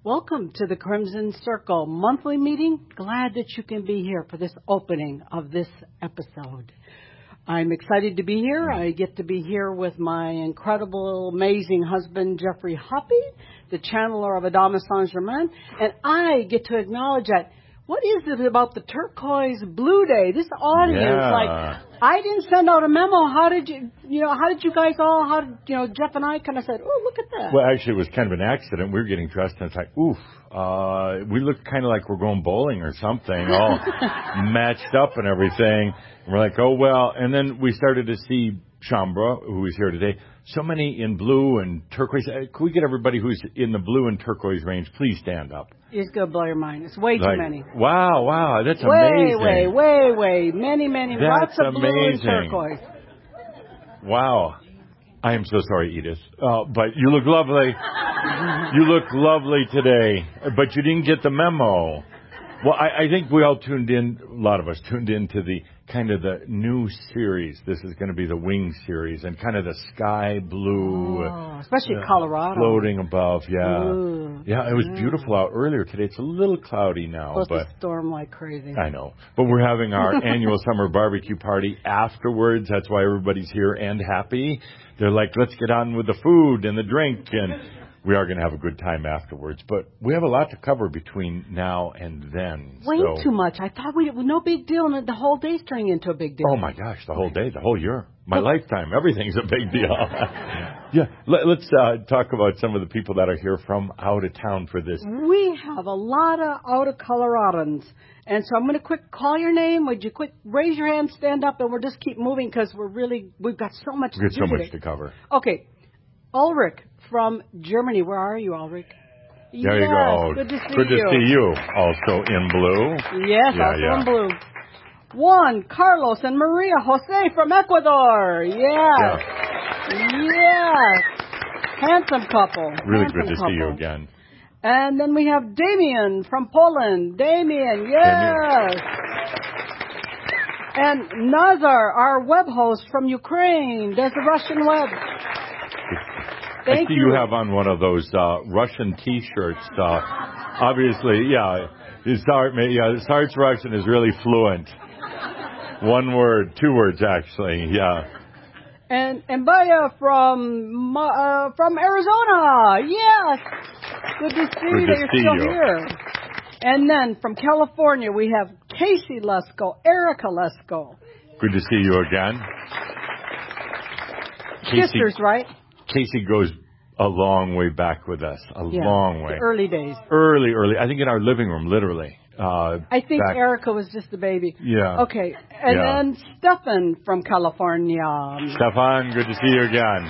Welcome to the Crimson Circle monthly meeting. Glad that you can be here for this opening of this episode. I'm excited to be here. I get to be here with my incredible, amazing husband, Jeffrey Hoppe, the channeler of Adamus Saint-Germain, and I get to acknowledge that. What is it about the turquoise blue day? This audience, I didn't send out a memo. How did you guys all, Jeff and I kind of said, oh, look at that. Well, actually, it was kind of an accident. We were getting dressed, and it's like, we looked kind of like we're going bowling or something, all matched up and everything. And we're like, oh, well. And then we started to see Shambra, who is here today. So many in blue and turquoise. Could we get everybody who's in the blue and turquoise range, please stand up? It's going to blow your mind. It's way too many. Wow. That's amazing. Way. Many. That's lots of blue amazing. and turquoise. Wow. I am so sorry, Edith. But you look lovely. You look lovely today. But you didn't get the memo. Well, I think we all tuned in, a lot of us tuned into the kind of the new series. This is going to be the Wing series and kind of the sky blue. Oh, especially Colorado. Floating above, yeah. Ooh, yeah, it was beautiful out earlier today. It's a little cloudy now. Supposed to storm like crazy. I know. But we're having our annual summer barbecue party afterwards. That's why everybody's here and happy. They're like, let's get on with the food and the drink, and we are going to have a good time afterwards. But we have a lot to cover between now and then. Way too much. I thought no big deal, and the whole day's turning into a big deal. Oh, my gosh, the whole day, the whole year. My lifetime, everything's a big deal. Yeah, let's talk about some of the people that are here from out of town for this. We have a lot of out of Coloradans. And so I'm going to quick call your name. Would you quick raise your hand, stand up, and we'll just keep moving because we've got so much to do. We've got so much to cover. Okay. Ulrich from Germany. Where are you, Ulrich? There you go. Good to see you. Good to see you. Also in blue. Yes, in blue. Juan, Carlos, and Maria Jose from Ecuador. Yes. Handsome couple. Really good to see you again. And then we have Damien from Poland. Damien, yes. And Nazar, our web host from Ukraine. There's the Russian web. I see you have on one of those Russian T-shirts. Obviously, Sart's Russian is really fluent. One word, 2 words actually, yeah. And Baya from Arizona, yes. Good to see you that you're still here. And then from California we have Casey Lesko, Erica Lesko. Good to see you again. Sisters, right? Casey goes a long way back with us. Long way. Early days. Early. I think in our living room, literally. I think Erica was just the baby. Yeah. Okay. And then Stefan from California. Stefan, good to see you again.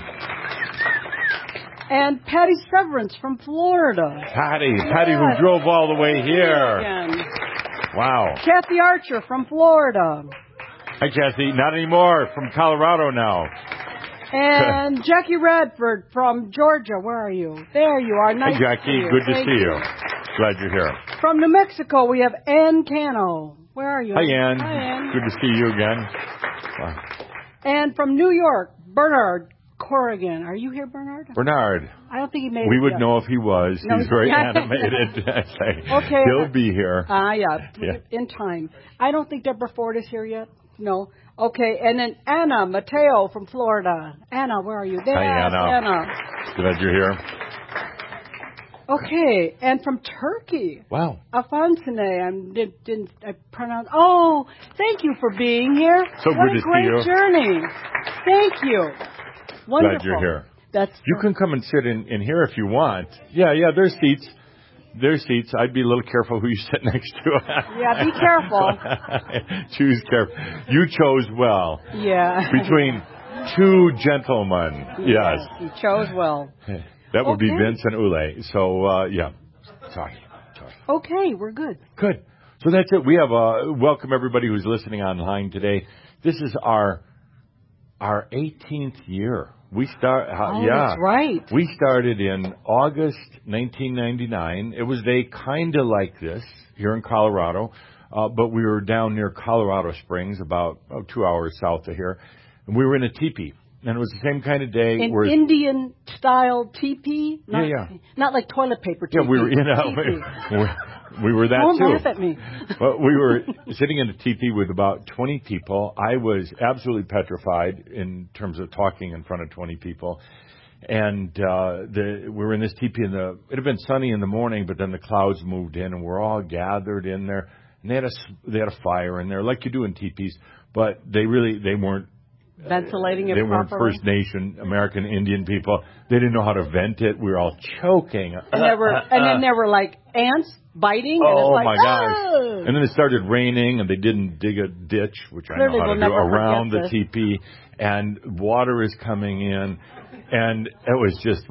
And Patty Severance from Florida. Patty, who drove all the way here. Again. Wow. Kathy Archer from Florida. Hi, Kathy. Not anymore. From Colorado now. And Jackie Radford from Georgia. Where are you? There you are. Nice Hi, Jackie. To see you. Good to see you. Glad you're here. From New Mexico, we have Ann Cano. Where are you? Hi, Ann. Hi, Ann. Good to see you again. Wow. And from New York, Bernard Corrigan. Are you here, Bernard? Bernard. I don't think he made it. We would know if he was. No, he's very animated. Okay. He'll be here. In time. I don't think Deborah Ford is here yet. No. Okay, and then Anna Mateo from Florida. Anna, where are you? There. Hi, Anna. Glad you're here. Okay, and from Turkey. Wow. Afansine, I pronounce. Oh, thank you for being here. So what good to see you. What a great journey. Thank you. Wonderful. Glad you're here. You can come and sit in here if you want. Yeah, there's seats. I'd be a little careful who you sit next to. Yeah, be careful. Choose careful. You chose well. Yeah. Between 2 gentlemen. Yes. You chose well. That would be Vince and Ule. So, Sorry. Okay, we're good. Good. So that's it. We have welcome everybody who's listening online today. This is our 18th year. That's right. We started in August 1999. It was a day kind of like this here in Colorado, but we were down near Colorado Springs, about 2 hours south of here, and we were in a teepee. And it was the same kind of day. An Indian-style teepee? Not like toilet paper teepee. Yeah, we were, we were that Don't too. laugh at me. Well, we were sitting in a teepee with about 20 people. I was absolutely petrified in terms of talking in front of 20 people. And we were in this teepee, it had been sunny in the morning, but then the clouds moved in, and we're all gathered in there. And they had a fire in there, like you do in teepees, but they weren't ventilating it They weren't properly. First Nation, American Indian people. They didn't know how to vent it. We were all choking. And then there were like ants biting. And Oh, it's like, my gosh. oh! And then it started raining, and they didn't dig a ditch, which Clearly I know how to we'll do, never around the forget this. teepee. And water is coming in. And it was just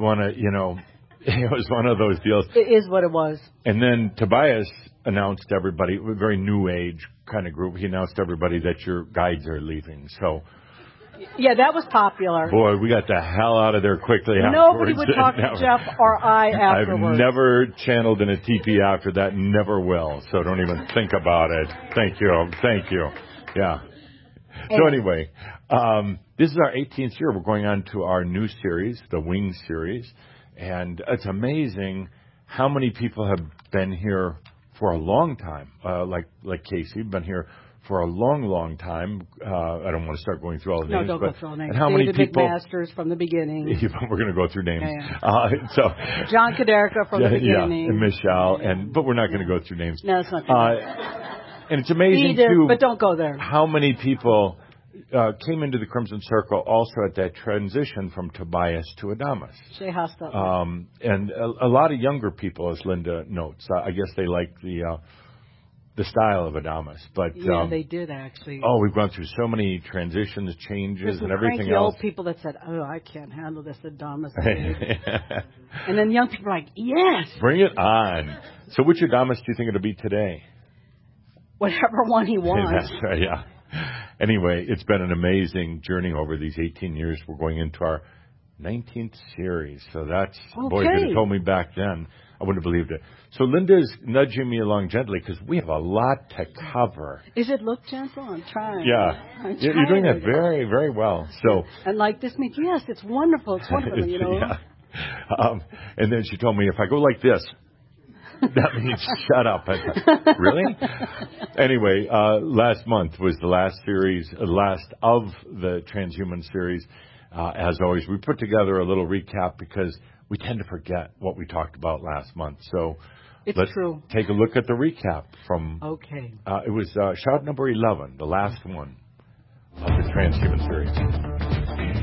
it was one of those deals. It is what it was. And then Tobias announced everybody, a very new age kind of group, he announced everybody that your guides are leaving. So, yeah, that was popular. boy, we got the hell out of there quickly Nobody afterwards. would talk to Jeff or I afterwards. I've never channeled in a teepee after that, never will. So don't even think about it. Thank you. Yeah. So anyway, this is our 18th year. We're going on to our new series, the Wings series. And it's amazing how many people have been here for a long time. Like Casey, been here for a long, long time. I don't want to start going through all the names. No, don't go through all the names. And how David many people? McMasters from the beginning. We're going to go through names. Yeah. John Kaderka from the beginning. And Michelle. But we're not going to go through names. No, it's not good. And it's amazing, Edith, too, but don't go there. How many people came into the Crimson Circle also at that transition from Tobias to Adamus. Shea Hostetler. And a lot of younger people, as Linda notes. I guess they like the style of Adamus. But, yeah, they did, actually. Oh, we've gone through so many transitions, changes, and everything else. Old people that said, oh, I can't handle this Adamus thing. And then young people are like, yes. Bring it on. So which Adamus do you think it'll be today? Whatever one he wants. That's right, yeah. Anyway, it's been an amazing journey over these 18 years. We're going into our 19th series. So that's, boy, if you'd have told me back then, I wouldn't have believed it. So Linda's nudging me along gently because we have a lot to cover. Is it look gentle? I'm trying. Yeah. You're doing that very, very well. So. And like this means, yes, it's wonderful. It's wonderful, you know. Yeah. And then she told me if I go like this, that means shut up. I thought, really? Anyway, last month was the last of the Transhuman series. As always, we put together a little recap because we tend to forget what we talked about last month. So let's take a look at the recap from. Okay. It was shout number 11, the last one of the Transhuman series.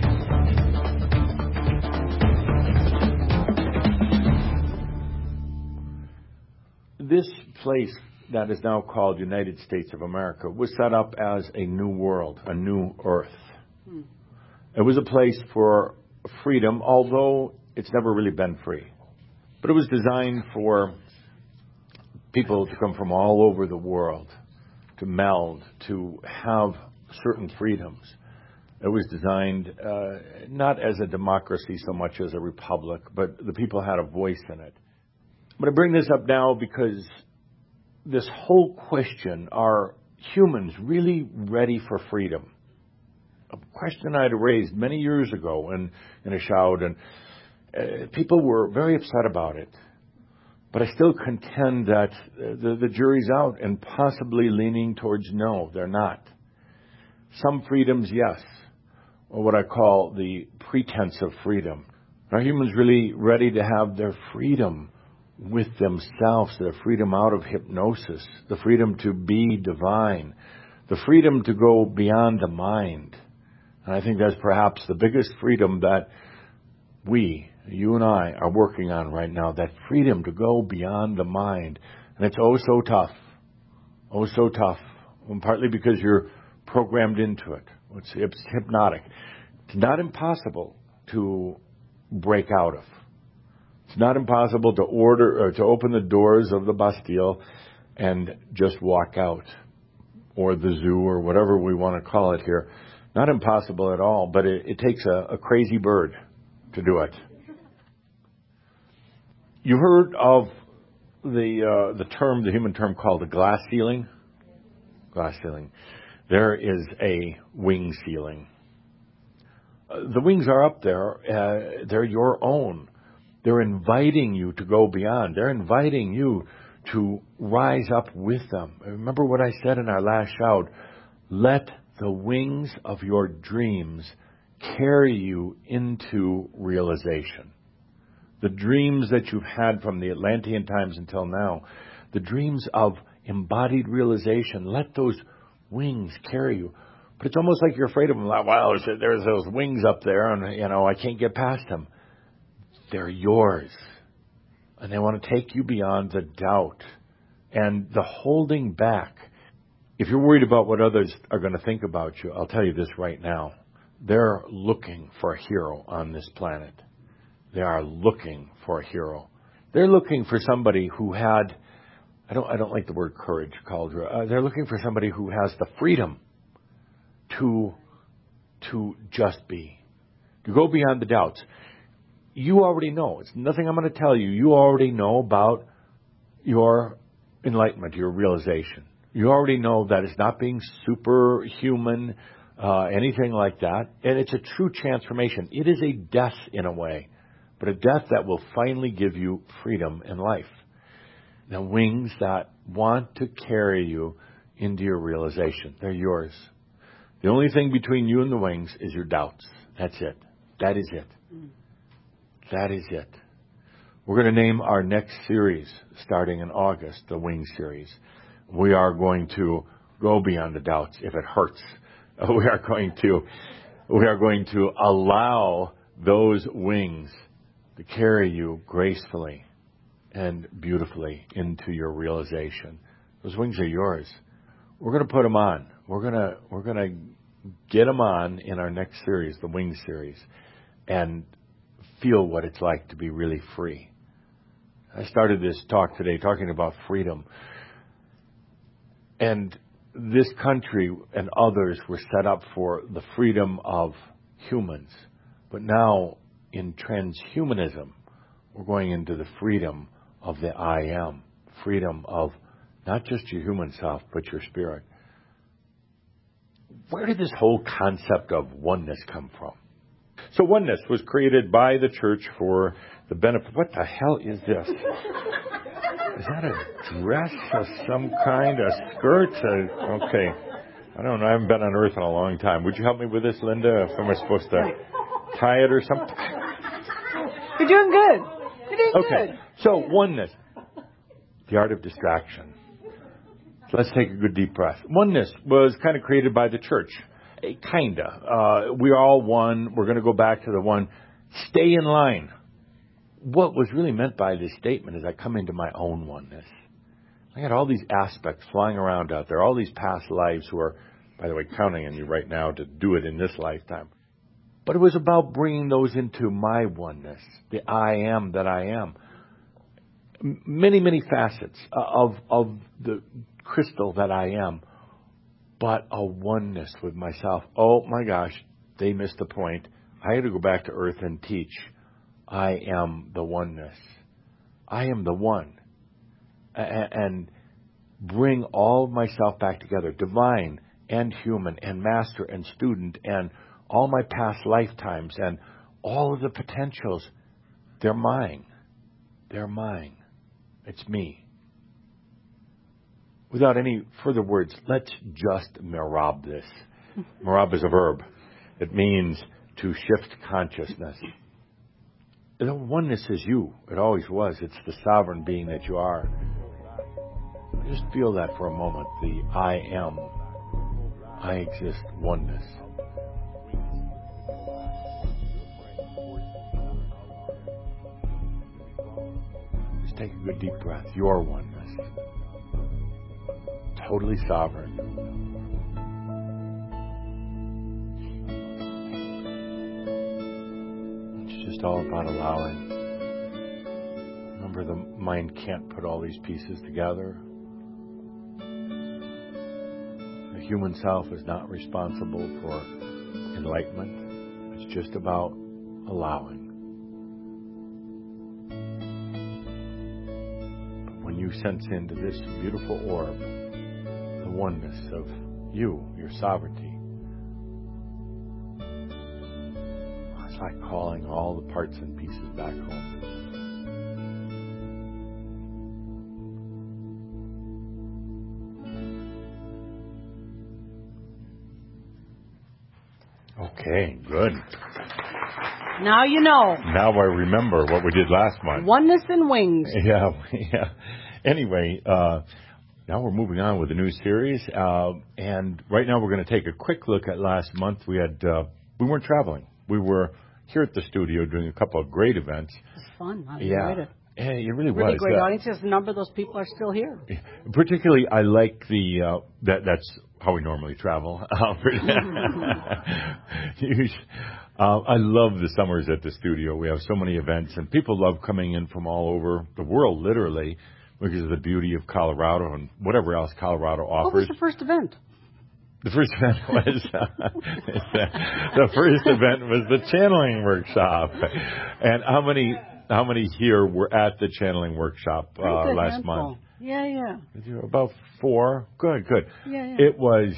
This place that is now called United States of America was set up as a new world, a new earth. It was a place for freedom, although it's never really been free. But it was designed for people to come from all over the world, to meld, to have certain freedoms. It was designed not as a democracy so much as a republic, but the people had a voice in it. But I bring this up now because this whole question, are humans really ready for freedom? A question I had raised many years ago in a shout, and people were very upset about it. But I still contend that the jury's out and possibly leaning towards no, they're not. Some freedoms, yes, or what I call the pretense of freedom. Are humans really ready to have their freedom with themselves, their freedom out of hypnosis, the freedom to be divine, the freedom to go beyond the mind? And I think that's perhaps the biggest freedom that you and I, are working on right now, that freedom to go beyond the mind. And it's oh so tough. Oh so tough. And partly because you're programmed into it. It's hypnotic. It's not impossible to break out of. It's not impossible to order or to open the doors of the Bastille and just walk out, or the zoo, or whatever we want to call it here. Not impossible at all, but it takes a crazy bird to do it. You heard of the human term called a glass ceiling? Glass ceiling. There is a wing ceiling. The wings are up there. They're your own. They're inviting you to go beyond. They're inviting you to rise up with them. Remember what I said in our last shout. Let the wings of your dreams carry you into realization. The dreams that you've had from the Atlantean times until now, the dreams of embodied realization, let those wings carry you. But it's almost like you're afraid of them. Like, wow, there's those wings up there, and, I can't get past them. They're yours. And they want to take you beyond the doubt and the holding back. If you're worried about what others are going to think about you, I'll tell you this right now. They're looking for a hero on this planet. They are looking for a hero. They're looking for somebody who had, I don't like the word courage, Cauldre. They're looking for somebody who has the freedom to just be, to go beyond the doubts. You already know. It's nothing I'm going to tell you. You already know about your enlightenment, your realization. You already know that it's not being superhuman, anything like that. And it's a true transformation. It is a death in a way, but a death that will finally give you freedom in life. The wings that want to carry you into your realization, they're yours. The only thing between you and the wings is your doubts. That's it. That is it. That is it. We're going to name our next series, starting in August, the Wing Series. We are going to go beyond the doubts if it hurts. We are going to allow those wings to carry you gracefully and beautifully into your realization. Those wings are yours. We're going to put them on. We're going to get them on in our next series, the Wing Series, and feel what it's like to be really free. I started this talk today talking about freedom. And this country and others were set up for the freedom of humans. But now, in transhumanism, we're going into the freedom of the I am. Freedom of not just your human self, but your spirit. Where did this whole concept of oneness come from? So oneness was created by the church for the benefit. What the hell is this? Is that a dress of some kind? A skirt? Okay. I don't know. I haven't been on Earth in a long time. Would you help me with this, Linda? If am I supposed to tie it or something? You're doing good. You're doing good. So oneness. The art of distraction. So let's take a good deep breath. Oneness was kind of created by the church. Kinda. We're all one. We're going to go back to the one. Stay in line. What was really meant by this statement is I come into my own oneness. I got all these aspects flying around out there, all these past lives who are, by the way, counting on you right now to do it in this lifetime. But it was about bringing those into my oneness, the I am that I am. Many, many facets of the crystal that I am, but a oneness with myself. Oh my gosh, they missed the point. I had to go back to Earth and teach. I am the oneness. I am the one. And bring all of myself back together, divine and human and master and student and all my past lifetimes and all of the potentials. They're mine. They're mine. It's me. Without any further words, let's just merab this. Merab is a verb. It means to shift consciousness. The oneness is you. It always was. It's the sovereign being that you are. Just feel that for a moment. The I am. I exist oneness. Just take a good deep breath. Your oneness. Totally sovereign. It's just all about allowing. Remember, the mind can't put all these pieces together. The human self is not responsible for enlightenment. It's just about allowing. But when you sense into this beautiful orb, the oneness of you, your sovereignty, like calling all the parts and pieces back home. Okay, good. Now you know. Now I remember what we did last month. Oneness and wings. Yeah. Anyway, now we're moving on with a new series, and right now we're going to take a quick look at last month. We weren't traveling. We were here at the studio doing a couple of great events. It was fun. I enjoyed it. Yeah, it really Really was. great audiences. A number of those people are still here. Particularly, I like that's how we normally travel. I love the summers at the studio. We have so many events, and people love coming in from all over the world, literally, because of the beauty of Colorado and whatever else Colorado offers. What was the first event? The first event was the channeling workshop. And how many here were at the channeling workshop last month? Yeah. About 4. Good. Yeah. It was.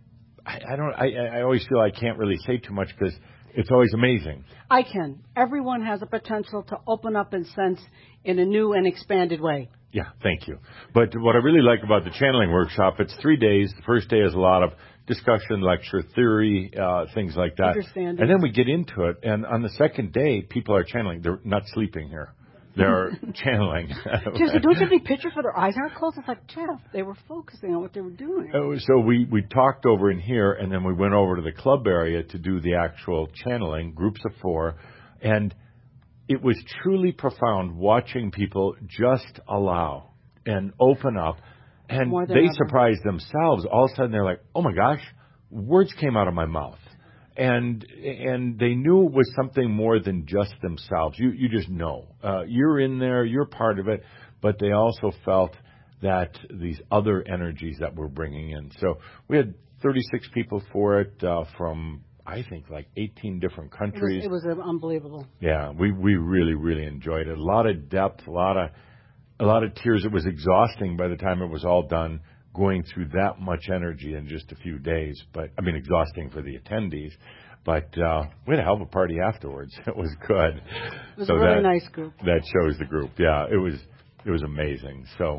I always feel I can't really say too much because it's always amazing. I can. Everyone has a potential to open up and sense in a new and expanded way. Yeah, thank you. But what I really like about the channeling workshop, it's 3 days. The first day is a lot of discussion, lecture, theory, things like that. Understanding. And then we get into it. And on the second day, people are channeling. They're not sleeping here. They're channeling. Don't you have any pictures where their eyes aren't closed? It's like, Jeff, they were focusing on what they were doing. So we talked over in here, and then we went over to the club area to do the actual channeling, groups of 4. And it was truly profound watching people just allow and open up. And they surprised themselves. All of a sudden, they're like, oh, my gosh, words came out of my mouth. And they knew it was something more than just themselves. You just know. You're in there. You're part of it. But they also felt that these other energies that we're bringing in. So we had 36 people for it from, I think, like 18 different countries. It was unbelievable. Yeah, we really, really enjoyed it. A lot of depth, a lot of tears. It was exhausting by the time it was all done, going through that much energy in just a few days. But I mean, exhausting for the attendees. But we had a hell of a party afterwards. It was good. It was a really nice group. That shows the group. Yeah, it was amazing. So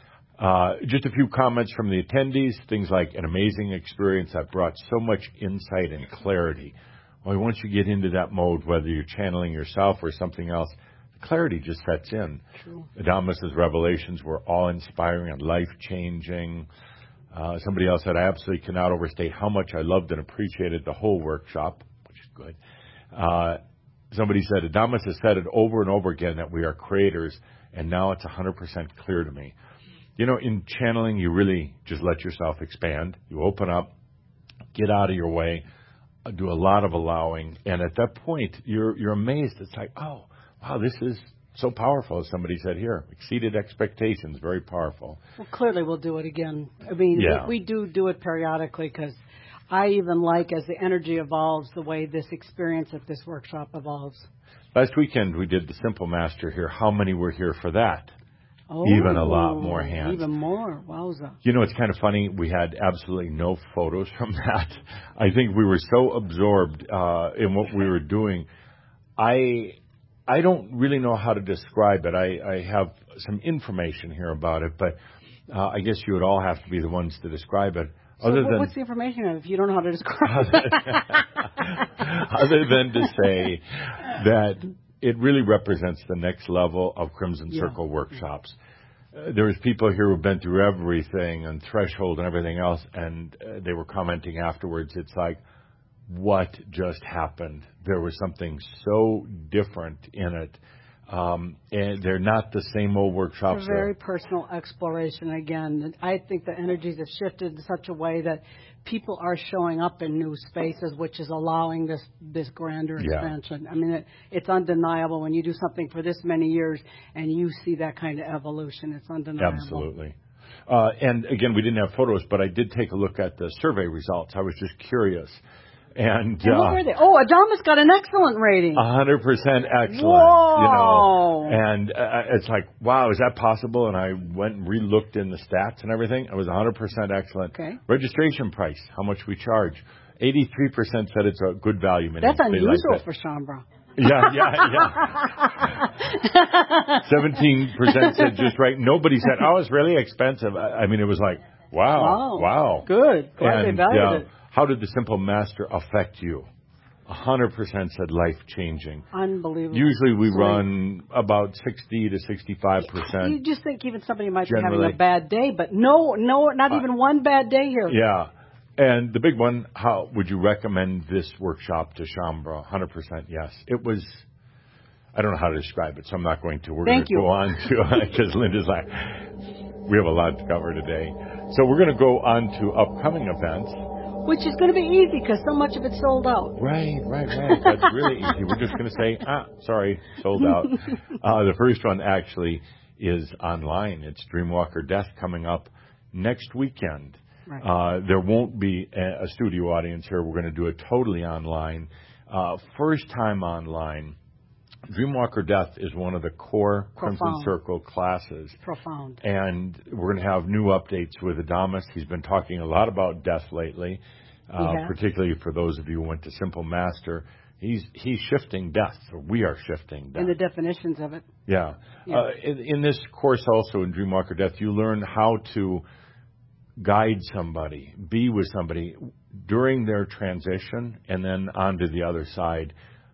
just a few comments from the attendees. Things like an amazing experience that brought so much insight and clarity. Well, once you get into that mode, whether you're channeling yourself or something else, clarity just sets in. True. Adamus' revelations were awe-inspiring and life-changing. Somebody else said, I absolutely cannot overstate how much I loved and appreciated the whole workshop, which is good. Somebody said, Adamus has said it over and over again that we are creators, and now it's 100% clear to me. You know, in channeling, you really just let yourself expand. You open up, get out of your way, do a lot of allowing, and at that point, you're amazed. It's like, oh, wow, this is so powerful, as somebody said here. Exceeded expectations, very powerful. Well, clearly we'll do it again. I mean, we do it periodically because I even like, as the energy evolves, the way this experience at this workshop evolves. Last weekend, we did the Simple Master here. How many were here for that? Oh, even a lot more hands. Even more. Wowza. You know, it's kind of funny. We had absolutely no photos from that. I think we were so absorbed in what we were doing. I don't really know how to describe it. I have some information here about it, but I guess you would all have to be the ones to describe it. What's the information if you don't know how to describe it? Other than to say that it really represents the next level of Crimson Circle workshops. There's people here who've been through everything and Threshold and everything else, and they were commenting afterwards. It's like, what just happened? There was something so different in it. And they're not the same old workshops. It's a very personal exploration again. I think the energies have shifted in such a way that people are showing up in new spaces, which is allowing this grander expansion. I mean, it's undeniable when you do something for this many years and you see that kind of evolution. It's undeniable. Absolutely. And again, we didn't have photos, but I did take a look at the survey results. I was just curious. And what were they? Oh, Adamus got an excellent rating. 100% excellent. Whoa. And it's like, wow, is that possible? And I went and re-looked in the stats and everything. It was 100% excellent. Okay. Registration price, how much we charge. 83% said it's a good value. That's unusual for Shaumbra. Yeah. 17% said just right. Nobody said, oh, it's really expensive. I mean, it was like, wow. Good. Glad they valued it. How did the Simple Master affect you? 100% said life-changing. Unbelievable. Usually we run about 60 to 65%. You just think even somebody might be having a bad day, but no, not even one bad day here. Yeah. And the big one, how would you recommend this workshop to Shaumbra? 100% yes. It was, I don't know how to describe it, so I'm not going to. We're going to go on to, because Linda's like, we have a lot to cover today. So we're going to go on to upcoming events. Which is going to be easy because so much of it's sold out. Right. That's really easy. We're just going to say, sorry, sold out. The first one actually is online. It's Dreamwalker Death coming up next weekend. Right. There won't be a studio audience here. We're going to do it totally online. First time online. Dreamwalker Death is one of the core Crimson Circle classes. Profound. And we're going to have new updates with Adamus. He's been talking a lot about death lately, particularly for those of you who went to Simple Master. He's shifting death, or we are shifting death. And the definitions of it. Yeah. In this course also in Dreamwalker Death, you learn how to guide somebody, be with somebody during their transition and then on to the other side.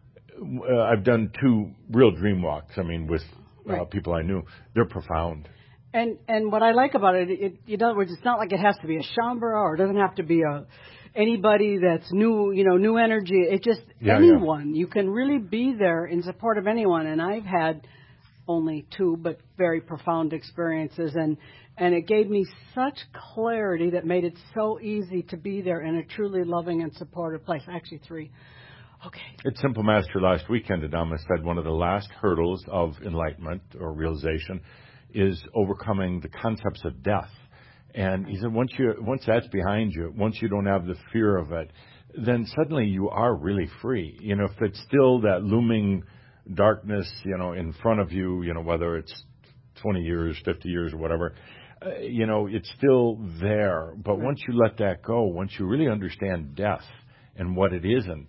I've done 2 real dream walks. I mean, with people I knew. They're profound. And what I like about it, in other words, it's not like it has to be a Shaumbra or it doesn't have to be anybody that's new, new energy. It's just anyone. You can really be there in support of anyone. And I've had only 2, but very profound experiences. And it gave me such clarity that made it so easy to be there in a truly loving and supportive place. Actually, 3. Okay. At Simple Master last weekend, Adamus said one of the last hurdles of enlightenment or realization is overcoming the concepts of death. And he said once that's behind you, once you don't have the fear of it, then suddenly you are really free. If it's still that looming darkness, in front of you, whether it's 20 years, 50 years or whatever, it's still there. But once you let that go, once you really understand death and what it isn't,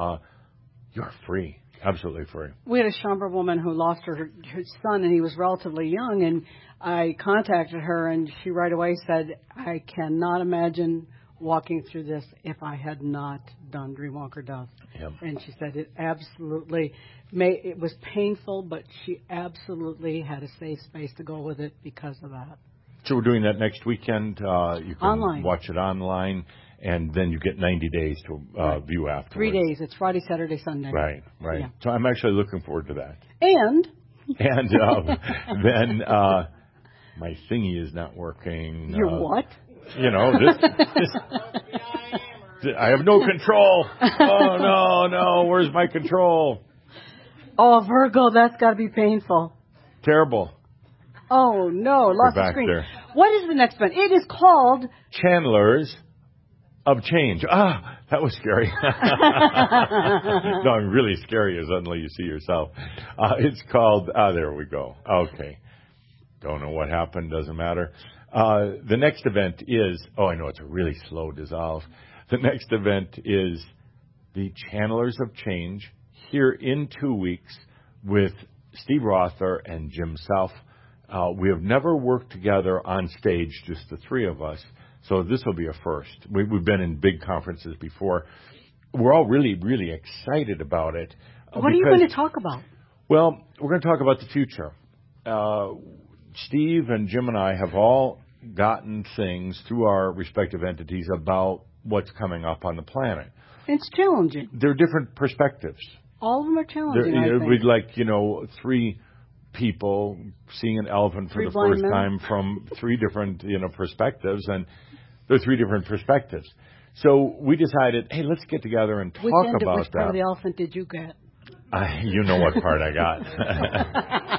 you're free, absolutely free. We had a Shaumbra woman who lost her son, and he was relatively young, and I contacted her, and she right away said, I cannot imagine walking through this if I had not done Dreamwalker Death. Yep. And she said it was painful, but she absolutely had a safe space to go with it because of that. So we're doing that next weekend. You can online. Watch it online, and then you get 90 days to view afterwards. 3 days. It's Friday, Saturday, Sunday. Right. Yeah. So I'm actually looking forward to that. And then my thingy is not working. Your what? This I have no control. Oh, no. Where's my control? Oh, Virgo, that's got to be painful. Terrible. Oh, no. Lost the screen. There. What is the next one? It is called Channelers of Change. That was scary. No, I'm really scary suddenly you see yourself. It's called, there we go. Okay. Don't know what happened. Doesn't matter. The next event is, I know it's a really slow dissolve. The next event is the Channelers of Change here in 2 weeks with Steve Rother and Jim Self. We have never worked together on stage, just the 3 of us. So this will be a first. We've been in big conferences before. We're all really, really excited about it. What are you going to talk about? Well, we're going to talk about the future. Steve and Jim and I have all gotten things through our respective entities about what's coming up on the planet. It's challenging. They're different perspectives. All of them are challenging, I think. We'd like, 3 people seeing an elephant for the first time from 3 different, perspectives, and they're 3 different perspectives. So we decided, hey, let's get together and talk about that. Which part of the elephant did you get? You know what part I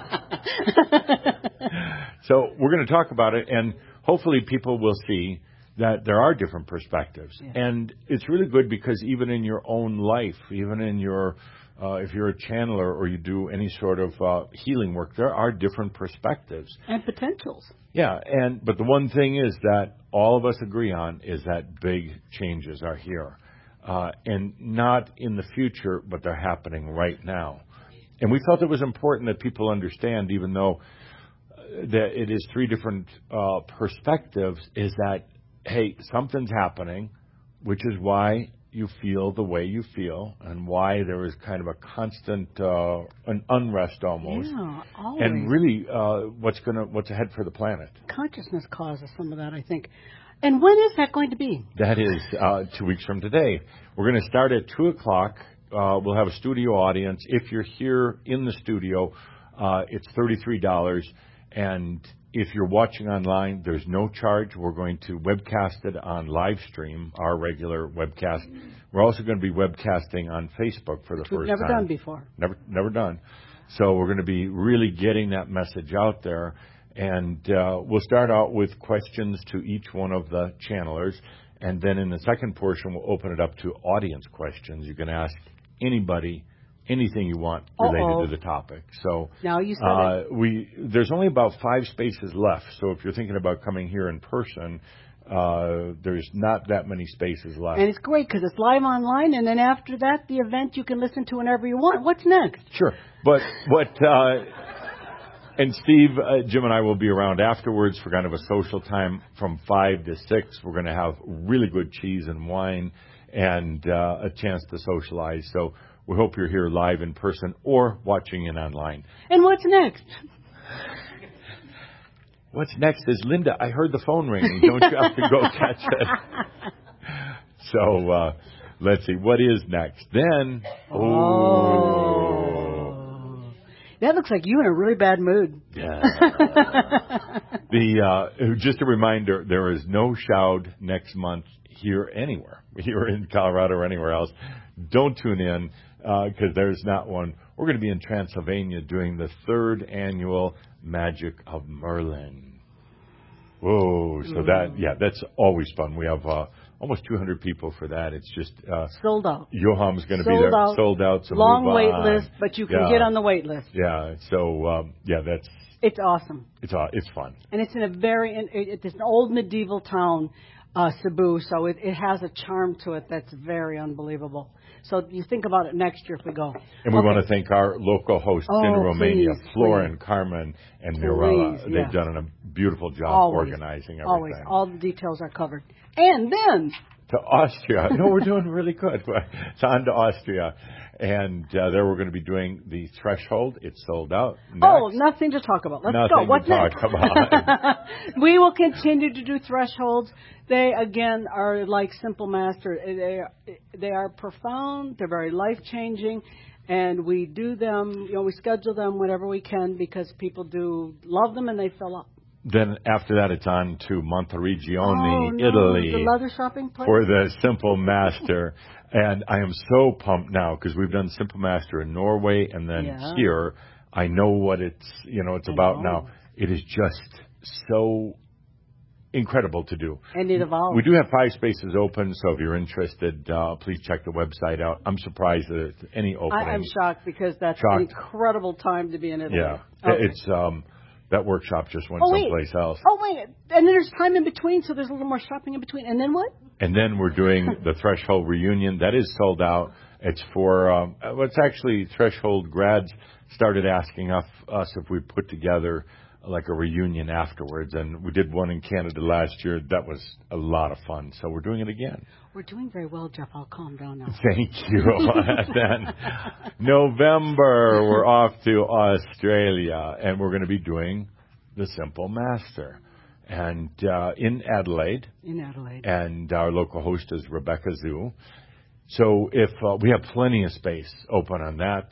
got. So we're going to talk about it, and hopefully people will see that there are different perspectives. Yeah. And it's really good because even in your own life, even in your, if you're a channeler or you do any sort of healing work, there are different perspectives. And potentials. Yeah, but the one thing is that all of us agree on is that big changes are here. And not in the future, but they're happening right now. And we felt it was important that people understand, even though that it is three different perspectives, is that, hey, something's happening, which is why you feel the way you feel and why there is kind of a constant an unrest almost. Yeah, always. And really what's ahead for the planet. Consciousness causes some of that, I think. And when is that going to be? That is 2 weeks from today. We're going to start at 2 o'clock. We'll have a studio audience. If you're here in the studio, it's $33. And if you're watching online, there's no charge. We're going to webcast it on live stream, our regular webcast. We're also going to be webcasting on Facebook for the first time. We've never done before. Never done. So we're going to be really getting that message out there. And we'll start out with questions to each one of the channelers. And then in the second portion, we'll open it up to audience questions. You can ask anybody anything you want related to the topic. So now you said it. There's only about 5 spaces left. So if you're thinking about coming here in person, there's not that many spaces left. And it's great because it's live online, and then after that, the event you can listen to whenever you want. What's next? Sure. But and Steve, Jim and I will be around afterwards for kind of a social time from 5 to 6. We're going to have really good cheese and wine and a chance to socialize. So we hope you're here live in person or watching in online. And what's next? What's next is, Linda, I heard the phone ringing. Don't you have to go catch it? So let's see. What is next? Then, that looks like you in a really bad mood. Yeah. Just a reminder, there is no Shoud next month here anywhere. Here in Colorado or anywhere else. Don't tune in because there's not one. We're going to be in Transylvania doing the 3rd annual Magic of Merlin. Whoa. So that's always fun. We have almost 200 people for that. It's just sold out. Yoham's going to be there. Sold out. So long wait list, but you can get on the wait list. Yeah. So that's. It's awesome. It's fun. And it's in a it's an old medieval town, Cebu. So it has a charm to it that's very unbelievable. So you think about it next year if we go. And we want to thank our local hosts in Romania, Flora and Carmen and Mirella. They've done a beautiful job organizing everything. Always. All the details are covered. And then to Austria. No, we're doing really good. It's on to Austria. And there we're going to be doing the Threshold. It's sold out. Next. Nothing to talk about. Let's go. What's next? About. We will continue to do Thresholds. They, again, are like Simple Master. They are profound. They're very life-changing. And we do them, we schedule them whenever we can because people do love them and they fill up. Then after that, it's on to Monteriggioni, Italy. The leather shopping place? For the Simple Master. And I am so pumped now because we've done Simple Master in Norway and then here. I know what it's about now. It is just so incredible to do. And it evolves. We do have 5 spaces open, so if you're interested, please check the website out. I'm surprised that it's any opening. I'm shocked because that's an incredible time to be in Italy. Yeah. Okay. It's that workshop just went someplace else. Oh, wait. And then there's time in between, so there's a little more shopping in between. And then what? And then we're doing the Threshold reunion. That is sold out. It's for, it's actually Threshold grads started asking us if we put together like a reunion afterwards. And we did one in Canada last year. That was a lot of fun. So we're doing it again. We're doing very well, Jeff. I'll calm down now. Thank you. Then November, we're off to Australia, and we're going to be doing the Simple Master. And in Adelaide. And our local host is Rebecca Zhu. So if we have plenty of space open on that.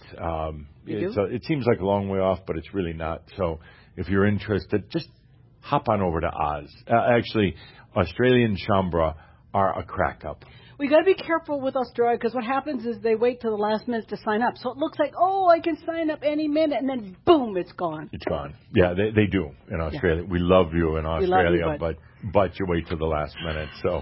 It seems like a long way off, but it's really not. So if you're interested, just hop on over to Oz. Actually, Australian Shaumbra are a crack up. We got to be careful with Australia because what happens is they wait till the last minute to sign up. So it looks like, oh, I can sign up any minute, and then boom, it's gone. It's gone. Yeah, they do in Australia. Yeah. We love you in Australia, love you, but you wait till the last minute. So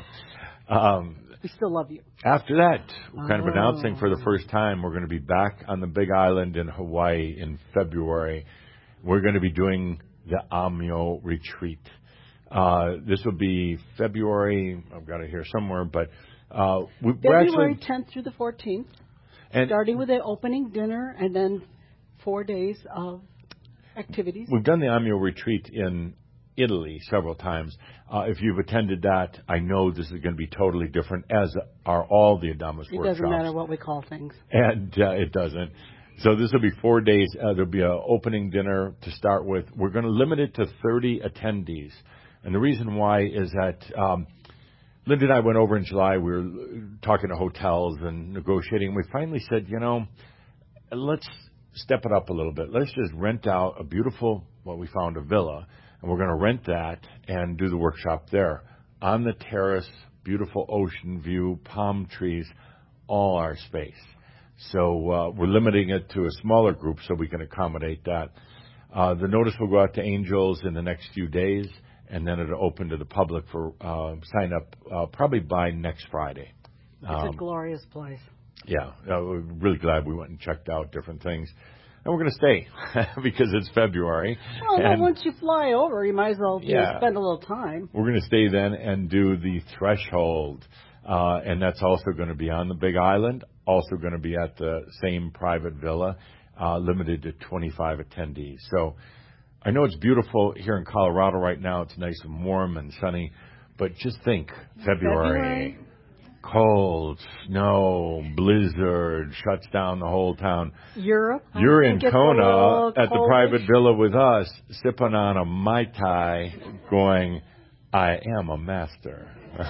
we still love you. After that, we're kind of announcing for the first time we're going to be back on the Big Island in Hawaii in February. We're going to be doing the Amio Retreat. This will be February. I've got it here somewhere, but February 10th through the 14th, starting with the opening dinner and then 4 days of activities. We've done the Amio Retreat in Italy several times. If you've attended that, I know this is going to be totally different, as are all the Adamus workshops. It doesn't matter what we call things. And it doesn't. So this will be 4 days. There'll be an opening dinner to start with. We're going to limit it to 30 attendees. And the reason why is that Linda and I went over in July. We were talking to hotels and negotiating. We finally said, let's step it up a little bit. Let's just rent out a beautiful, we found a villa. And we're going to rent that and do the workshop there. On the terrace, beautiful ocean view, palm trees, all our space. So we're limiting it to a smaller group so we can accommodate that. The notice will go out to Angels in the next few days, and then it'll open to the public for sign up probably by next Friday. It's a glorious place. Yeah, we're really glad we went and checked out different things. And we're going to stay because it's February. Well, once you fly over, you might as well spend a little time. We're going to stay then and do the Threshold. And that's also going to be on the Big Island, also going to be at the same private villa, limited to 25 attendees. So I know it's beautiful here in Colorado right now. It's nice and warm and sunny. But just think, February. Cold, snow, blizzard, shuts down the whole town. Europe. You're in Kona at the private villa with us, sipping on a Mai Tai, going, I am a master.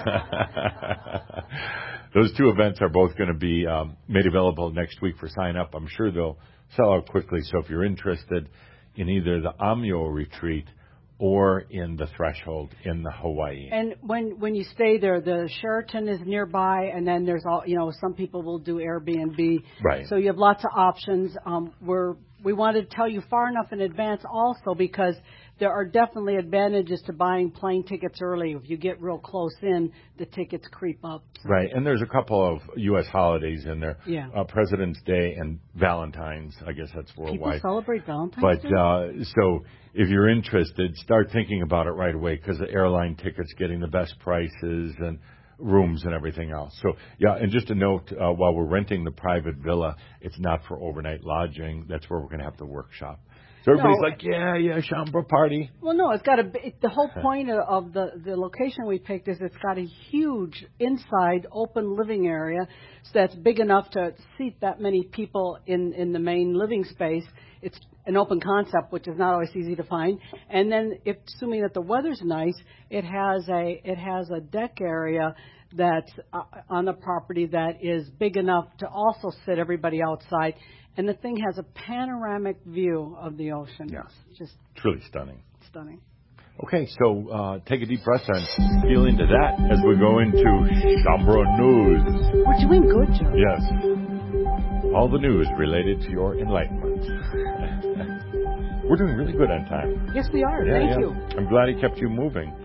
Those two events are both going to be made available next week for sign up. I'm sure they'll sell out quickly. So if you're interested in either the Amio Retreat or in the Threshold in the Hawaii. And when you stay there, the Sheraton is nearby, and then there's some people will do Airbnb. Right. So you have lots of options. We wanted to tell you far enough in advance also because there are definitely advantages to buying plane tickets early. If you get real close in, the tickets creep up. Right, and there's a couple of U.S. holidays in there. Yeah. President's Day and Valentine's. I guess that's worldwide. People celebrate Valentine's Day? But so if you're interested, start thinking about it right away because the airline tickets getting the best prices and rooms and everything else. So, yeah, and just a note, while we're renting the private villa, it's not for overnight lodging. That's where we're going to have the workshop. So everybody's like, yeah, Shaumbra party. Well, no, the whole point of the location we picked is it's got a huge inside open living area that's big enough to seat that many people in the main living space. It's an open concept, which is not always easy to find. And then, assuming that the weather's nice, it has a deck area that's on the property that is big enough to also sit everybody outside. And the thing has a panoramic view of the ocean. Yeah, it's just truly stunning. Stunning. Okay, so take a deep breath and feel into that as we go into Shaumbra News. We're doing good, Joe. Yes. All the news related to your enlightenment. We're doing really good on time. Yes, we are. Thank you. I'm glad he kept you moving.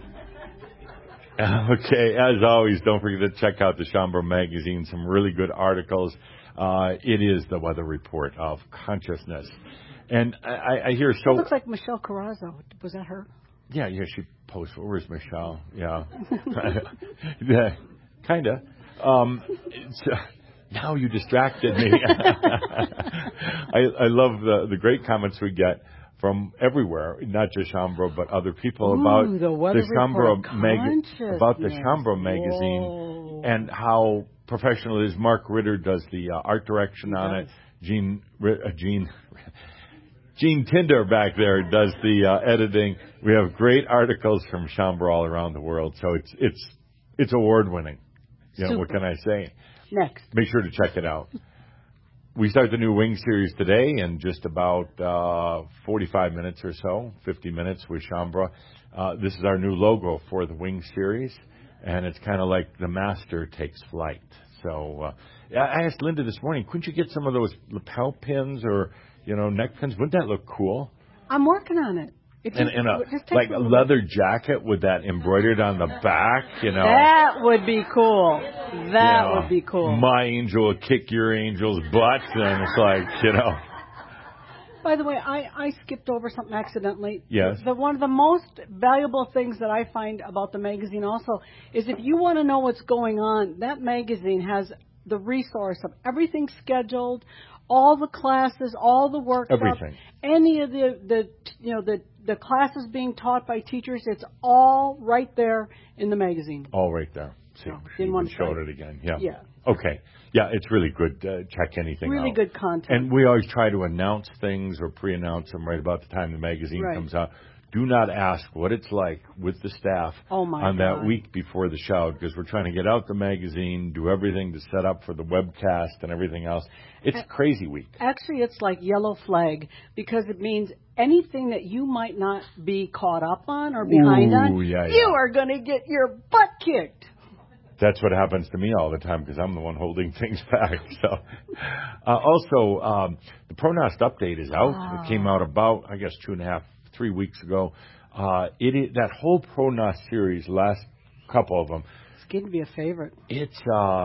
Okay, as always, don't forget to check out the Shaumbra magazine. Some really good articles. It is the weather report of consciousness. And I hear so... It looks like Michelle Carrazzo. Was that her? Yeah, she posts. Where's Michelle? Yeah. Yeah, kind of. Now you distracted me. I love the great comments we get from everywhere, not just Shaumbra, but other people about the Shaumbra magazine. Whoa. And how professional it is. Mark Ritter does the art direction on it. Gene Tinder back there does the editing. We have great articles from Shaumbra all around the world, so it's award winning. What can I say? Next, make sure to check it out. We start the new Wing series today in just about 45 minutes or so, 50 minutes with Shaumbra. This is our new logo for the Wing series. and it's kind of like the master takes flight. So I asked Linda this morning, couldn't you get some of those lapel pins or, neck pins? Wouldn't that look cool? I'm working on it. And like a leather jacket with that embroidered on the back, That would be cool. That would be cool. My angel will kick your angel's butt, and it's like, By the way, I skipped over something accidentally. Yes. One of the most valuable things that I find about the magazine also is if you want to know what's going on, that magazine has the resource of everything scheduled, all the classes, all the workshops, everything. Any of the classes being taught by teachers, it's all right there in the magazine. All right there. See, didn't want to show it again. Yeah. Yeah. Okay. Yeah, it's really good. Check anything really out. Good content. And we always try to announce things or pre-announce them right about the time the magazine comes out. Do not ask what it's like with the staff on that week before the show, because we're trying to get out the magazine, do everything to set up for the webcast and everything else. It's a crazy week. Actually, it's like yellow flag, because it means anything that you might not be caught up on or behind you are going to get your butt kicked. That's what happens to me all the time, because I'm the one holding things back. So, also, the ProNOST update is out. It came out about, 2.5-3 weeks ago. That whole ProNOST series, last couple of them, it's getting to be a favorite. It's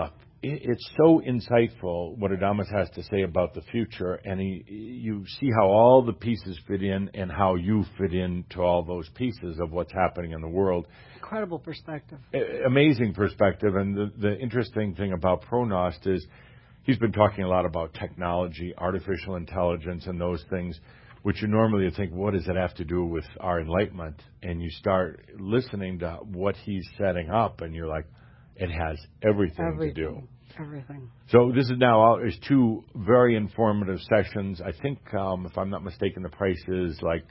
so insightful what Adamus has to say about the future, and you see how all the pieces fit in and how you fit into all those pieces of what's happening in the world. Incredible perspective. Amazing perspective, and the interesting thing about ProNOST is he's been talking a lot about technology, artificial intelligence, and those things, which you normally think, what does it have to do with our enlightenment? And you start listening to what he's setting up, and you're like, it has everything to do. Everything. So this is now out. There's 2 very informative sessions. I think, if I'm not mistaken, the price is like,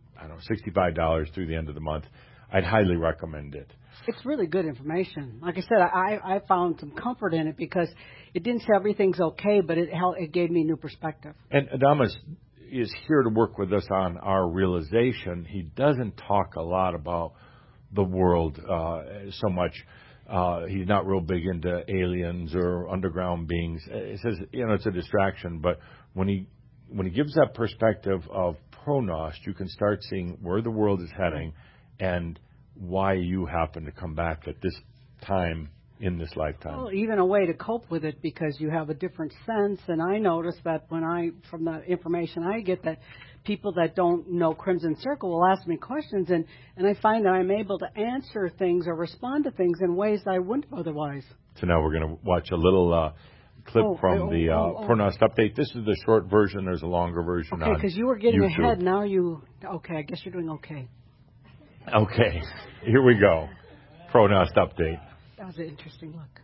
$65 through the end of the month. I'd highly recommend it. It's really good information. Like I said, I found some comfort in it because it didn't say everything's okay, but it gave me new perspective. And Adamus is here to work with us on our realization. He doesn't talk a lot about the world so much. He's not real big into aliens or underground beings. He says, it's a distraction. But when he gives that perspective of ProNOST, you can start seeing where the world is heading and why you happen to come back at this time in this lifetime. Well, even a way to cope with it, because you have a different sense. And I notice that from the information I get, that people that don't know Crimson Circle will ask me questions, and I find that I'm able to answer things or respond to things in ways that I wouldn't otherwise. So now we're going to watch a little clip from the ProNOST update. This is the short version. There's a longer version on Okay, because you were getting YouTube. ahead. Now okay, I guess you're doing okay. Okay, here we go. ProNOST update. That was an interesting look.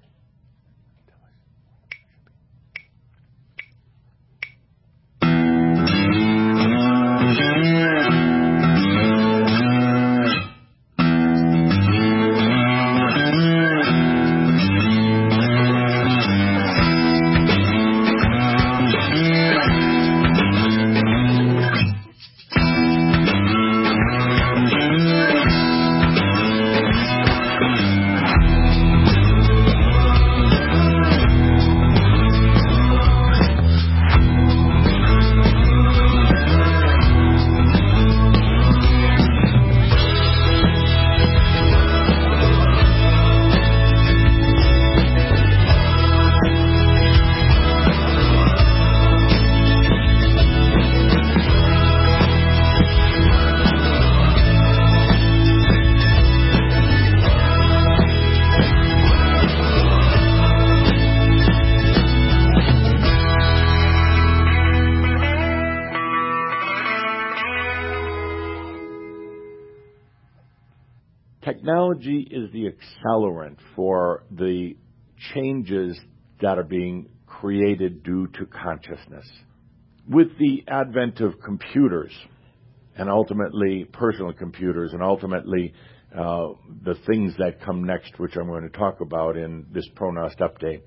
Technology is the accelerant for the changes that are being created due to consciousness. With the advent of computers, and ultimately personal computers, and ultimately the things that come next, which I'm going to talk about in this ProNOST update,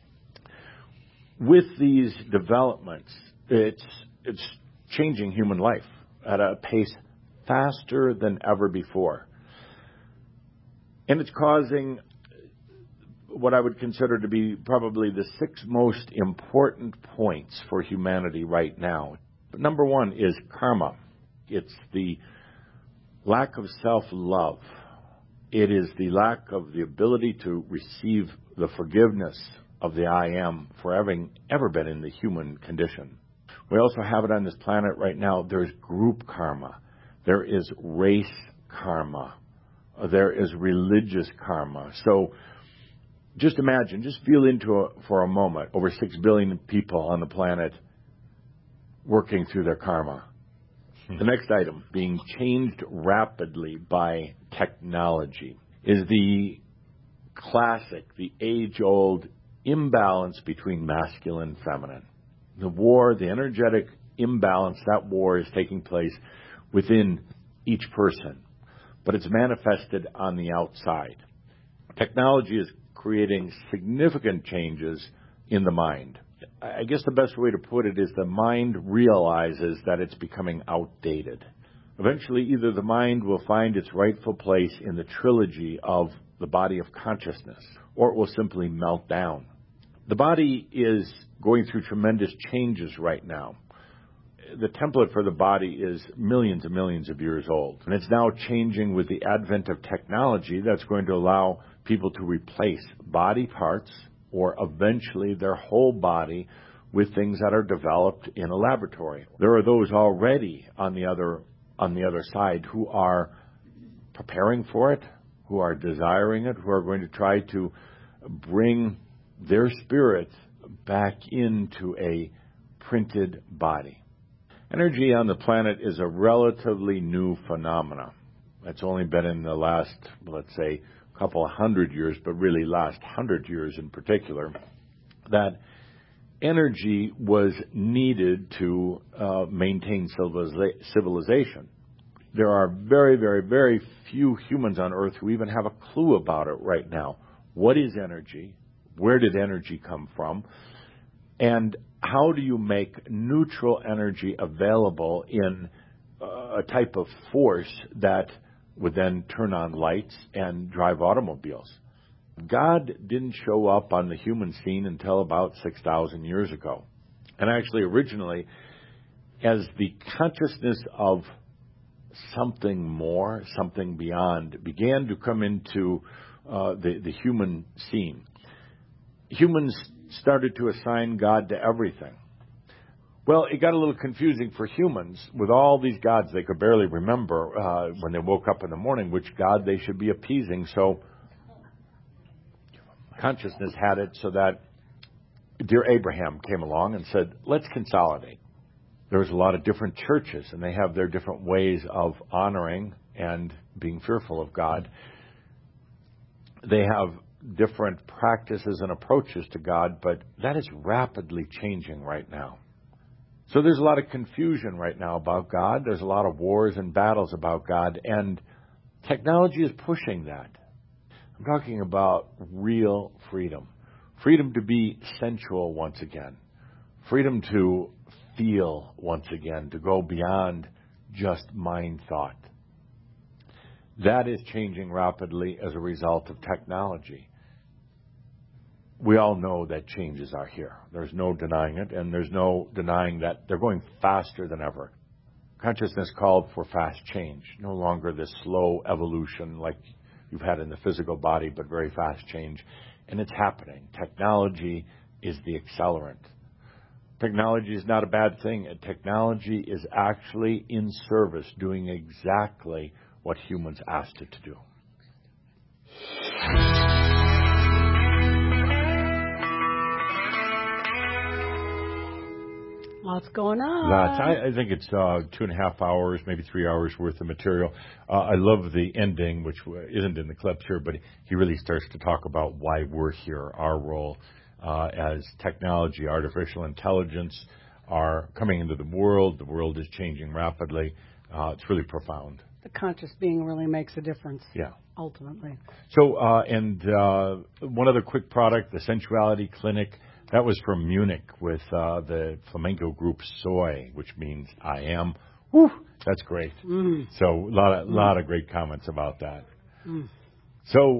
with these developments, it's changing human life at a pace faster than ever before. And it's causing what I would consider to be probably the 6 most important points for humanity right now. Number 1 is karma. It's the lack of self-love. It is the lack of the ability to receive the forgiveness of the I am for having ever been in the human condition. We also have it on this planet right now. There's group karma. There is race karma. There is religious karma. So just imagine, just feel into it for a moment, over 6 billion people on the planet working through their karma. The next item, being changed rapidly by technology, is the classic, the age-old imbalance between masculine and feminine. The war, the energetic imbalance, that war is taking place within each person, but it's manifested on the outside. Technology is creating significant changes in the mind. I guess the best way to put it is the mind realizes that it's becoming outdated. Eventually, either the mind will find its rightful place in the trilogy of the body of consciousness, or it will simply melt down. The body is going through tremendous changes right now. The template for the body is millions and millions of years old, and it's now changing with the advent of technology that's going to allow people to replace body parts or eventually their whole body with things that are developed in a laboratory. There are those already on the other side who are preparing for it, who are desiring it, who are going to try to bring their spirit back into a printed body. Energy on the planet is a relatively new phenomenon. It's only been in the last, let's say, couple of 100 years, but really last 100 years in particular, that energy was needed to maintain civilization. There are very, very, very few humans on Earth who even have a clue about it right now. What is energy? Where did energy come from? And how do you make neutral energy available in a type of force that would then turn on lights and drive automobiles? God didn't show up on the human scene until about 6,000 years ago. And actually, originally, as the consciousness of something more, something beyond, began to come into the human scene, humans started to assign God to everything. Well, it got a little confusing for humans with all these gods they could barely remember when they woke up in the morning which god they should be appeasing. So consciousness had it so that dear Abraham came along and said, let's consolidate. There's a lot of different churches, and they have their different ways of honoring and being fearful of God. They have different practices and approaches to God, but that is rapidly changing right now. So there's a lot of confusion right now about God. There's a lot of wars and battles about God, and technology is pushing that. I'm talking about real freedom. Freedom to be sensual once again. Freedom to feel once again, to go beyond just mind thought. That is changing rapidly as a result of technology. We all know that changes are here. There's no denying it, and there's no denying that they're going faster than ever. Consciousness called for fast change, no longer this slow evolution like you've had in the physical body, but very fast change. And it's happening. Technology is the accelerant. Technology is not a bad thing. Technology is actually in service, doing exactly what humans asked it to do. Lots going on. Lots. I think it's 2.5 hours, maybe 3 hours worth of material. I love the ending, which isn't in the clips here, but he really starts to talk about why we're here, our role as technology, artificial intelligence are coming into the world. The world is changing rapidly. It's really profound. The conscious being really makes a difference. Yeah. Ultimately. So, one other quick product, the Sensuality Clinic. That was from Munich with the flamenco group Soy, which means I am. Whew, that's great. So a lot of great comments about that. So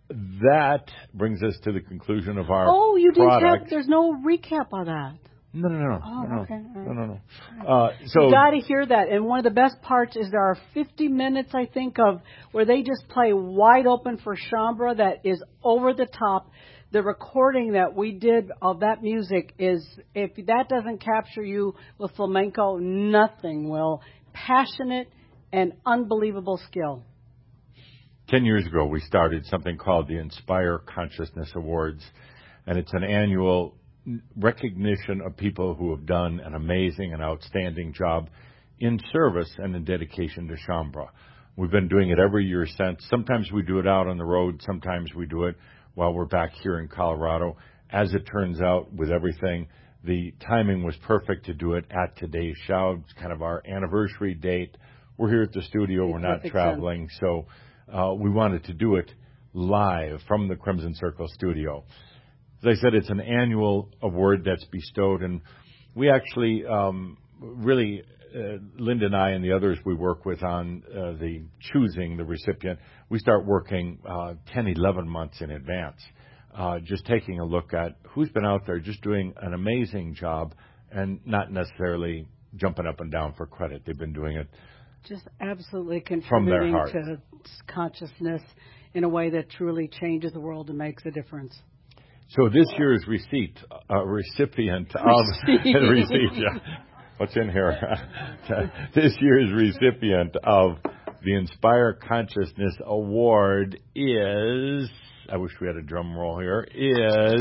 that brings us to the conclusion of our Oh, you didn't product. have, there's no recap on that. No. Oh, okay. No. So You got to hear that. And one of the best parts is there are 50 minutes, I think, of where they just play wide open for Shaumbra that is over the top. The recording that we did of that music is, if that doesn't capture you with flamenco, nothing will. Passionate and unbelievable skill. 10 years ago, we started something called the Inspire Consciousness Awards, and it's an annual recognition of people who have done an amazing and outstanding job in service and in dedication to Shaumbra. We've been doing it every year since. Sometimes we do it out on the road. Sometimes we do it while we're back here in Colorado. As it turns out, with everything, the timing was perfect to do it at today's show. It's kind of our anniversary date. We're here at the studio. We're not traveling. So we wanted to do it live from the Crimson Circle studio. As I said, it's an annual award that's bestowed, and we actually really, Linda and I and the others we work with on the choosing the recipient, we start working 10, 11 months in advance, just taking a look at who's been out there just doing an amazing job and not necessarily jumping up and down for credit. They've been doing it just absolutely from their contributing heart to consciousness in a way that truly changes the world and makes a difference. So this year's recipient of what's in here? This year's recipient of the Inspire Consciousness Award is, I wish we had a drum roll here, is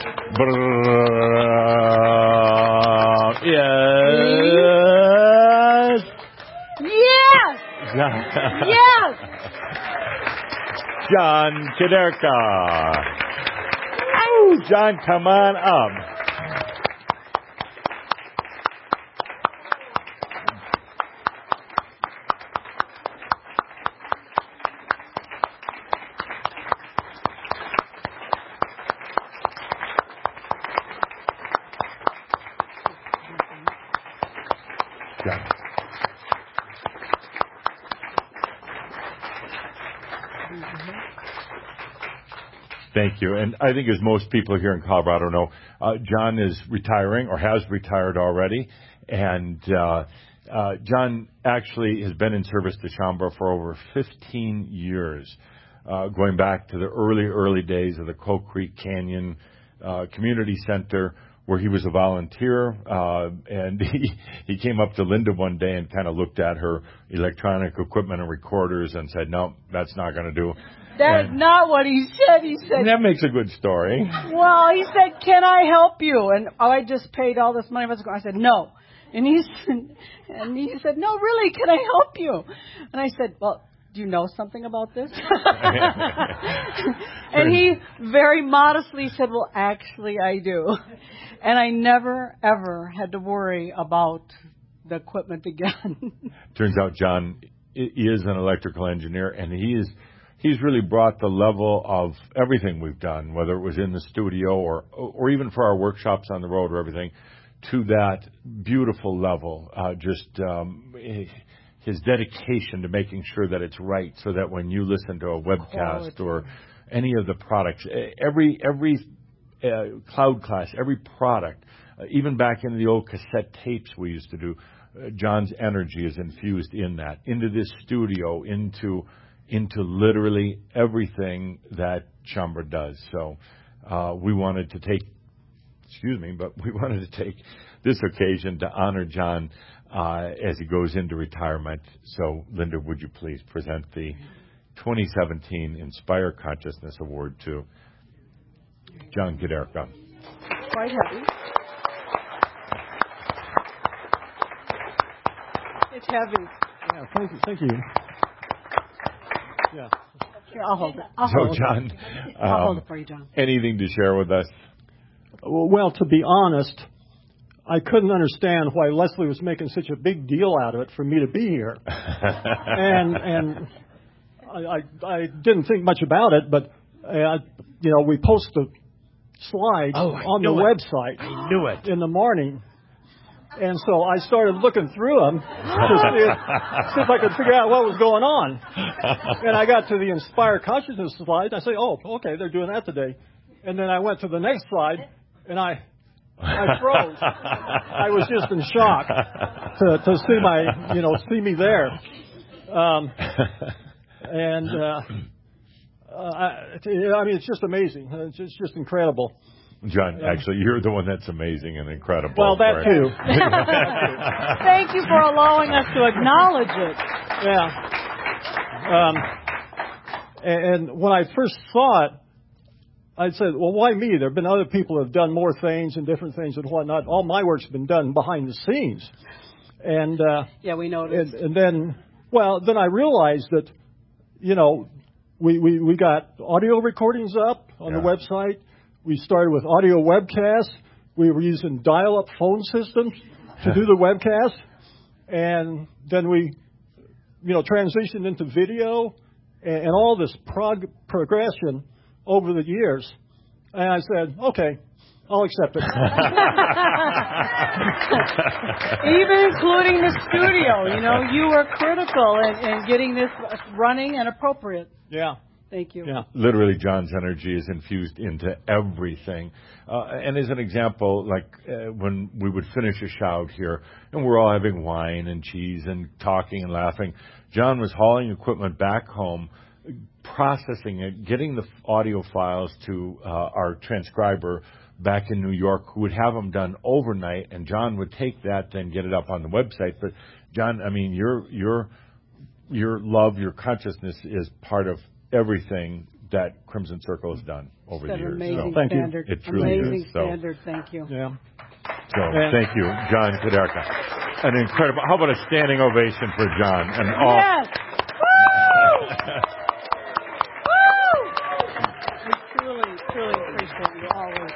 Yes! Yes! John Kuderka. John, come on up. John. Thank you. And I think as most people here in Colorado know, John is retiring or has retired already. And John actually has been in service to Shaumbra for over 15 years, going back to the early days of the Coal Creek Canyon Community Center, where he was a volunteer. And he came up to Linda one day and kind of looked at her electronic equipment and recorders and said, no, that's not going to do. That is not what he said. He said, that makes a good story. Well, he said, can I help you? And I just paid all this money. I said, no. And he said, no, really, can I help you? And I said, well, do you know something about this? And he very modestly said, well, actually, I do. And I never, ever had to worry about the equipment again. Turns out John is an electrical engineer, and he's really brought the level of everything we've done, whether it was in the studio or even for our workshops on the road or everything, to that beautiful level. His dedication to making sure that it's right, so that when you listen to a webcast or any of the products, every cloud class, every product, even back into the old cassette tapes we used to do, John's energy is infused in that, into this studio, into literally everything that Shaumbra does. So we wanted to take this occasion to honor John as he goes into retirement. So, Linda, would you please present the 2017 Inspire Consciousness Award to John Kuderka. Quite heavy. It's heavy. Yeah, thank you. Yeah. Here, I'll hold it. John, I'll hold it for you, John. Anything to share with us? Well, to be honest, I couldn't understand why Leslie was making such a big deal out of it for me to be here. and I didn't think much about it, but we post the slides on the website. I knew it. In the morning. And so I started looking through them to see if I could figure out what was going on. And I got to the Inspire Consciousness slide. I say, oh, okay, they're doing that today. And then I went to the next slide, and I froze. I was just in shock to see see me there. I mean, it's just amazing. It's just incredible. John, actually, you're the one that's amazing and incredible. Well, that too. Thank you for allowing us to acknowledge it. Yeah. And when I first saw it, I said, well, why me? There have been other people who have done more things and different things and whatnot. All my work's been done behind the scenes. And yeah, we noticed. And then I realized that, we got audio recordings up on the website. We started with audio webcasts. We were using dial-up phone systems to do the webcast. And then we, transitioned into video and all this progression over the years. And I said, okay, I'll accept it. Even including the studio, you were critical in getting this running and appropriate. Yeah. Thank you. Yeah. Literally, John's energy is infused into everything. And as an example, like when we would finish a shout here, and we're all having wine and cheese and talking and laughing, John was hauling equipment back home, processing it, getting the audio files to our transcriber back in New York, who would have them done overnight, and John would take that, then get it up on the website. But John, I mean, your love, your consciousness is part of everything that Crimson Circle has done over the years. Amazing Thank you. standard. It truly amazing is. So, standard. Thank you. Yeah. so thank you, John Kuderka. An incredible. How about a standing ovation for John? And all. Yes. Woo! Woo! We truly appreciate you always.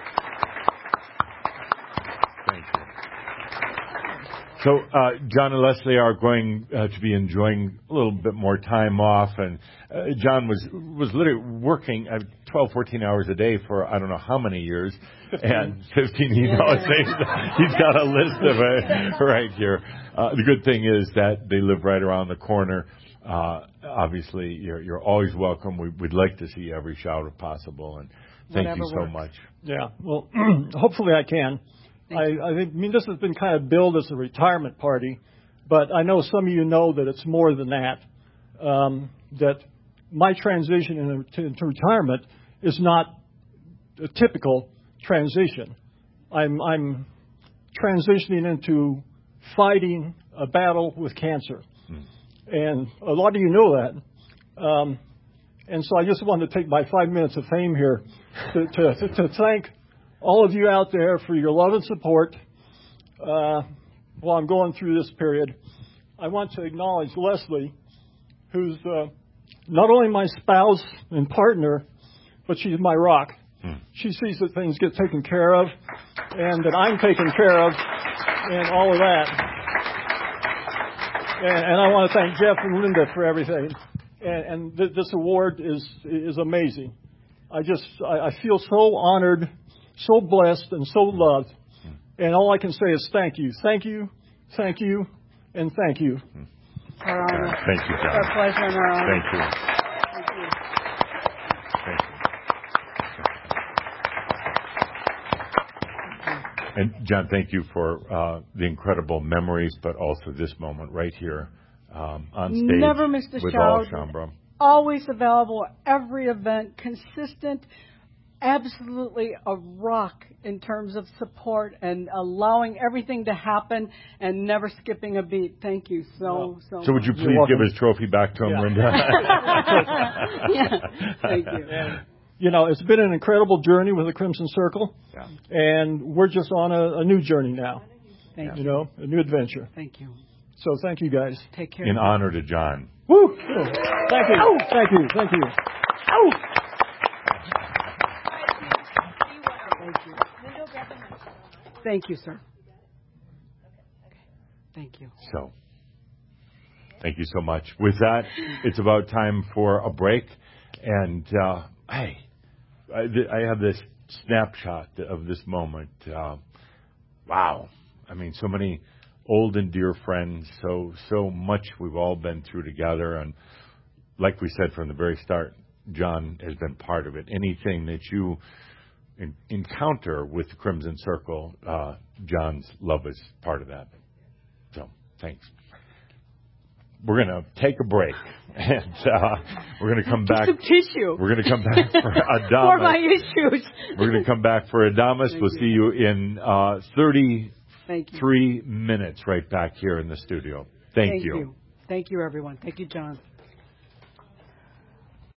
Thank you. So, John and Leslie are going to be enjoying a little bit more time off, and John was literally working 12, 14 hours a day for I don't know how many years, 15. And 15. He's got a list of it right here. The good thing is that they live right around the corner. Obviously, you're always welcome. We'd like to see every shout if possible, and thank you so much. Yeah. Well, hopefully I can. I mean, this has been kind of billed as a retirement party, but I know some of you know that it's more than that. That my transition into retirement is not a typical transition. I'm transitioning into fighting a battle with cancer. And a lot of you know that. And so I just wanted to take my 5 minutes of fame here to thank all of you out there for your love and support while I'm going through this period. I want to acknowledge Leslie, who's not only my spouse and partner, but she's my rock. She sees that things get taken care of and that I'm taken care of and all of that. And I want to thank Jeff and Linda for everything. And this award is amazing. I feel so honored, so blessed, and so loved. And all I can say is thank you. Thank you, thank you, and thank you. Our honor. Thank you, John. Our pleasure and our honor. Thank you. Thank you. Thank you. And John, thank you for the incredible memories, but also this moment right here on stage. Never missed a with shout. all Shaumbra. Always available at every event, consistent, absolutely a rock in terms of support and allowing everything to happen and never skipping a beat. Thank you so much. So would you please give his trophy back to him, Linda? Yeah. Thank you. And, it's been an incredible journey with the Crimson Circle, and we're just on a new journey now. Thank you. A new adventure. Thank you. So thank you, guys. Take care. In honor to John. Woo! Thank you. Ow! Thank you. Thank you. Ow! Thank you. Thank you, sir. Thank you. So, thank you so much. With that, it's about time for a break. And, I have this snapshot of this moment. Wow. I mean, so many old and dear friends, so much we've all been through together. And like we said from the very start, John has been part of it. Anything that you encounter with the Crimson Circle, John's love is part of that. So, thanks. We're going to take a break, and we're going to come back. Some tissue. We're going to come back for Adamus. For my issues. We're going to come back for Adamus. We'll see you in 33 minutes right back here in the studio. Thank you. Thank you, everyone. Thank you, John.